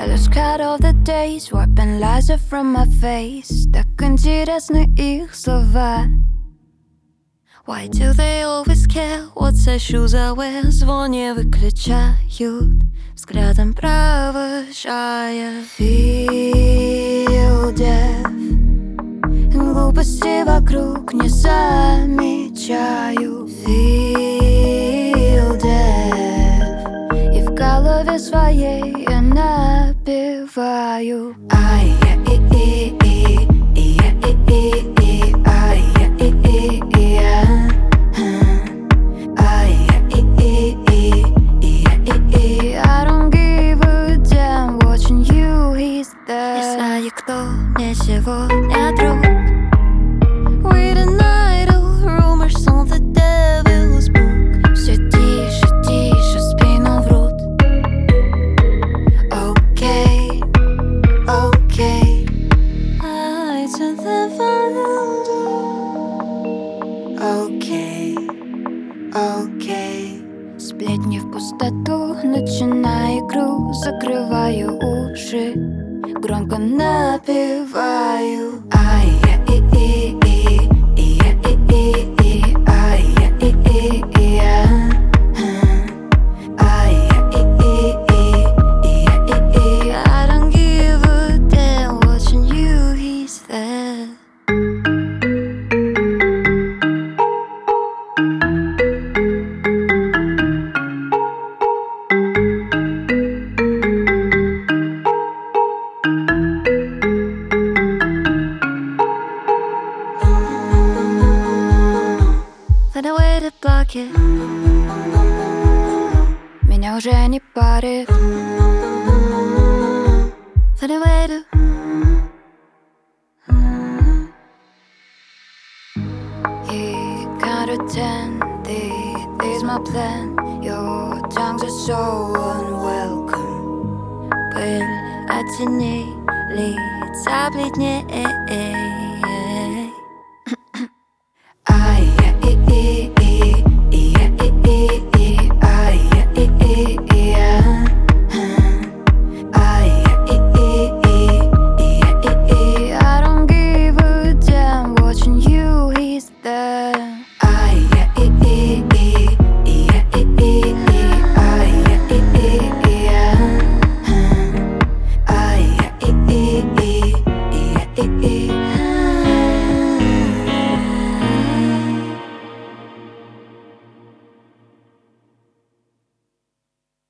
I lose count of the days, wiping lies from my face. Так интересны их слова. Why do they always care what size shoes I wear? Звон не выключают, взглядом провожая. Feel deaf, глупости вокруг не замечаю. Feel deaf, и в голове своей я напеваю. I don't give a damn, watching you, he's there. Не знаю, кто мне сегодня друг. We the idol, rumors on the devil's book. Все тише, тише, спину врут. Okay, okay. I to the volume. Okay, okay. Сплетни в пустоту, начинаю игру. Закрываю уши, громко напеваю. I don't give a damn, watching you, he's there. Find a way to block it. Меня уже не парит. Find a way to. You can't attend, this is my plan. Your tongues are so unwelcome. Пыль от теней, лица бледнее. I don't give a damn, watching you, he's there.